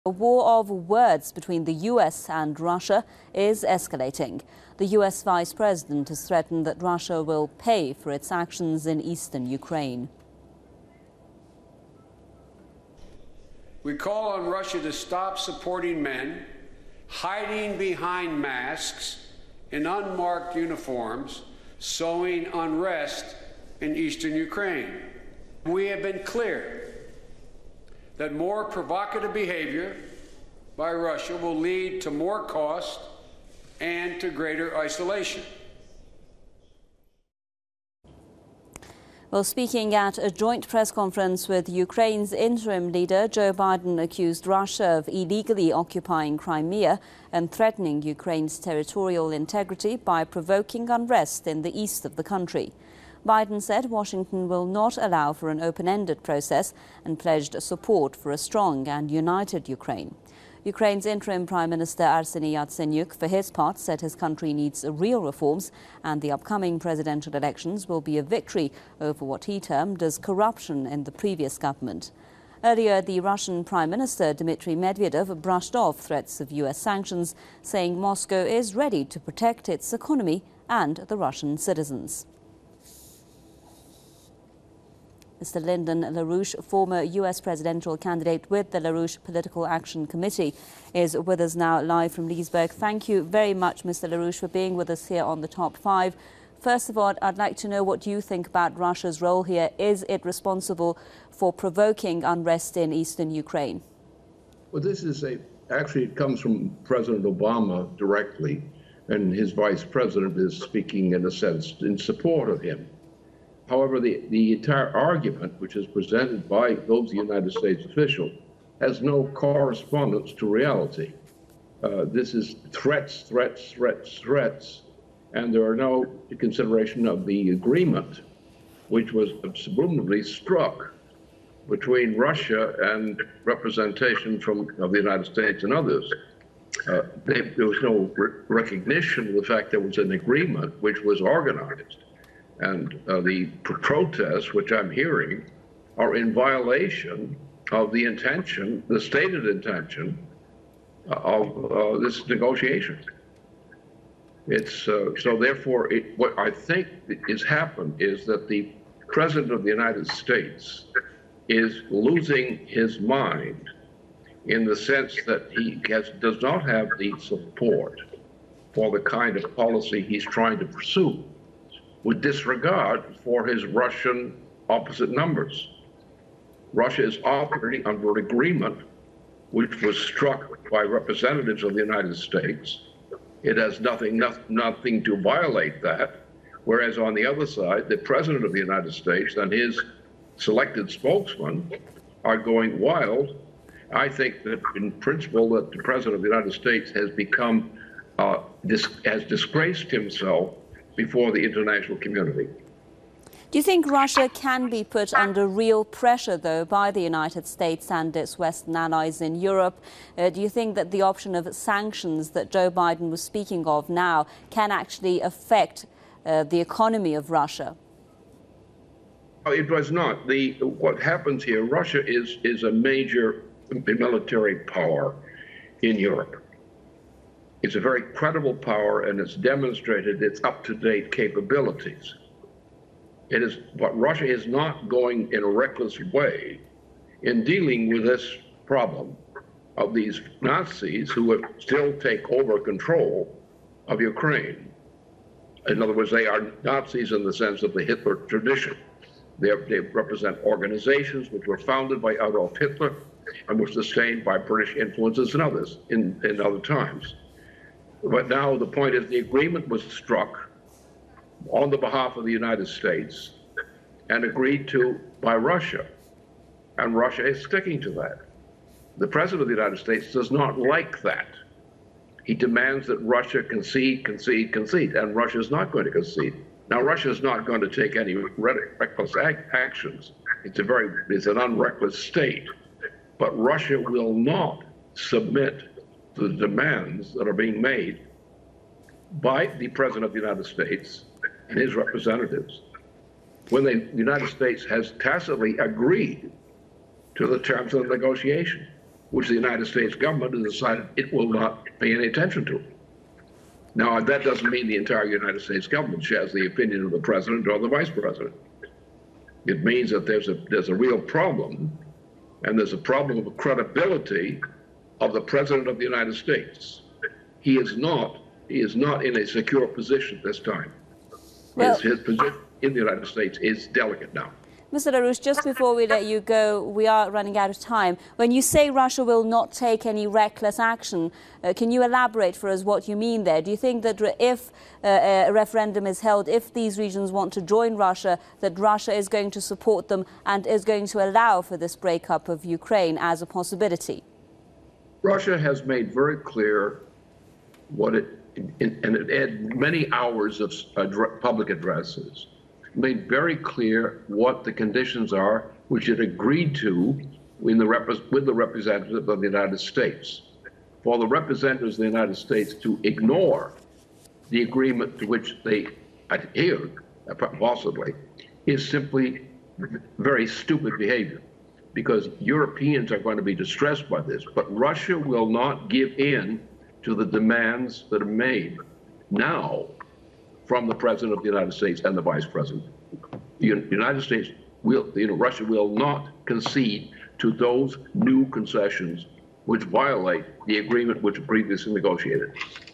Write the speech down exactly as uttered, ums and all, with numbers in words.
A war of words between the U S and Russia is escalating. The U S Vice President has threatened that Russia will pay for its actions in eastern Ukraine. We call on Russia to stop supporting men hiding behind masks in unmarked uniforms, sowing unrest in eastern Ukraine. We have been clear that more provocative behavior by Russia will lead to more cost and to greater isolation. Well, speaking at a joint press conference with Ukraine's interim leader, Joe Biden accused Russia of illegally occupying Crimea and threatening Ukraine's territorial integrity by provoking unrest in the east of the country. Biden said Washington will not allow for an open-ended process and pledged support for a strong and united Ukraine. Ukraine's interim Prime Minister Arseniy Yatsenyuk, for his part, said his country needs real reforms and the upcoming presidential elections will be a victory over what he termed as corruption in the previous government. Earlier, the Russian Prime Minister Dmitry Medvedev brushed off threats of U S sanctions, saying Moscow is ready to protect its economy and the Russian citizens. Mister Lyndon LaRouche, former U S presidential candidate with the LaRouche Political Action Committee, is with us now live from Leesburg. Thank you very much, Mister LaRouche, for being with us here on the Top Five. First of all, I'd like to know what you think about Russia's role here. Is it responsible for provoking unrest in eastern Ukraine? Well, this is a, actually it comes from President Obama directly, and his vice president is speaking in a sense in support of him. However, the, the entire argument, which is presented by those United States officials, has no correspondence to reality. Uh, this is threats, threats, threats, threats, and there are no consideration of the agreement, which was subliminally struck between Russia and representation from of the United States and others. Uh, they, there was no re recognition of the fact there was an agreement which was organized. And uh, the protests, which I'm hearing, are in violation of the intention, the stated intention uh, of uh, this negotiation. It's uh, so therefore, it, what I think has happened is that the President of the United States is losing his mind in the sense that he has, does not have the support for the kind of policy he's trying to pursue, with disregard for his Russian opposite numbers. Russia is operating under an agreement which was struck by representatives of the United States. It has nothing, no, nothing to violate that, whereas on the other side, the President of the United States and his selected spokesman are going wild. I think that in principle that the President of the United States has become, uh, dis has disgraced himself before the international community. Do you think Russia can be put under real pressure, though, by the United States and its Western allies in Europe? Uh, do you think that the option of sanctions that Joe Biden was speaking of now can actually affect uh, the economy of Russia? It was not. The, what happens here, Russia is, is a major military power in Europe. It's a very credible power, and it's demonstrated its up-to-date capabilities. It is, but Russia is not going in a reckless way in dealing with this problem of these Nazis who would still take over control of Ukraine. In other words, they are Nazis in the sense of the Hitler tradition. They, they represent organizations which were founded by Adolf Hitler and were sustained by British influences and others in, in other times. But now the point is the agreement was struck on the behalf of the United States and agreed to by Russia. And Russia is sticking to that. The President of the United States does not like that. He demands that Russia concede, concede, concede, and Russia is not going to concede. Now, Russia is not going to take any reckless actions. It's a very, it's an unreckless state. But Russia will not submit to the demands that are being made by the President of the United States and his representatives, when the United States has tacitly agreed to the terms of the negotiation. which the United States government has decided it will not pay any attention to. Now, that doesn't mean the entire United States government shares the opinion of the president or the vice president. It means that there's a, there's a real problem, and there's a problem of credibility of the president of the United States. He is not, he is not in a secure position this time. Well, his, his position in the United States is delicate now. Mister LaRouche, just before we let you go, we are running out of time. When you say Russia will not take any reckless action, uh, can you elaborate for us what you mean there? Do you think that if uh, a referendum is held, if these regions want to join Russia, that Russia is going to support them and is going to allow for this breakup of Ukraine as a possibility? Russia has made very clear what it, and it had many hours of public addresses, made very clear what the conditions are which it agreed to in the rep with the representatives of the United States. For the representatives of the United States to ignore the agreement to which they adhered, possibly, is simply very stupid behavior, because Europeans are going to be distressed by this. But Russia will not give in to the demands that are made now from the President of the United States and the Vice President. The United States will, you know, Russia will not concede to those new concessions which violate the agreement which previously negotiated.